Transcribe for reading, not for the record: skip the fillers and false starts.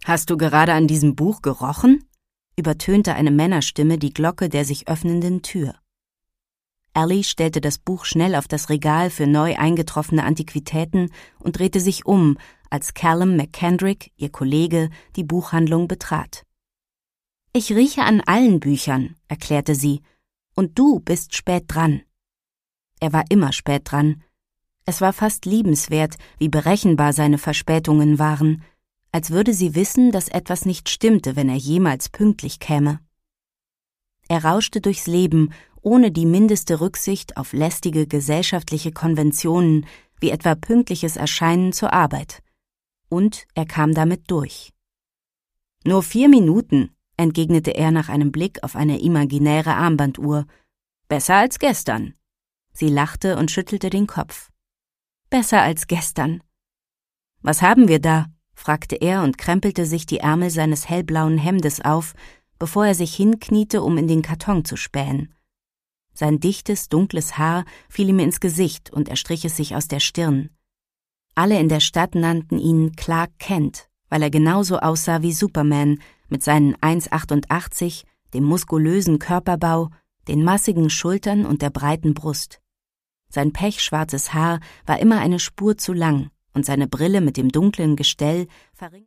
»Hast du gerade an diesem Buch gerochen?« übertönte eine Männerstimme die Glocke der sich öffnenden Tür. Allie stellte das Buch schnell auf das Regal für neu eingetroffene Antiquitäten und drehte sich um, als Callum McKendrick, ihr Kollege, die Buchhandlung betrat. »Ich rieche an allen Büchern«, erklärte sie, »und du bist spät dran.« Er war immer spät dran. Es war fast liebenswert, wie berechenbar seine Verspätungen waren, als würde sie wissen, dass etwas nicht stimmte, wenn er jemals pünktlich käme. Er rauschte durchs Leben, ohne die mindeste Rücksicht auf lästige gesellschaftliche Konventionen, wie etwa pünktliches Erscheinen zur Arbeit. Und er kam damit durch. »Nur 4 Minuten«, entgegnete er nach einem Blick auf eine imaginäre Armbanduhr. »Besser als gestern.« Sie lachte und schüttelte den Kopf. »Besser als gestern.« »Was haben wir da?« fragte er und krempelte sich die Ärmel seines hellblauen Hemdes auf, bevor er sich hinkniete, um in den Karton zu spähen. Sein dichtes, dunkles Haar fiel ihm ins Gesicht und er strich es sich aus der Stirn. Alle in der Stadt nannten ihn Clark Kent, weil er genauso aussah wie Superman, mit seinen 1,88, dem muskulösen Körperbau, den massigen Schultern und der breiten Brust. Sein pechschwarzes Haar war immer eine Spur zu lang und seine Brille mit dem dunklen Gestell verringerte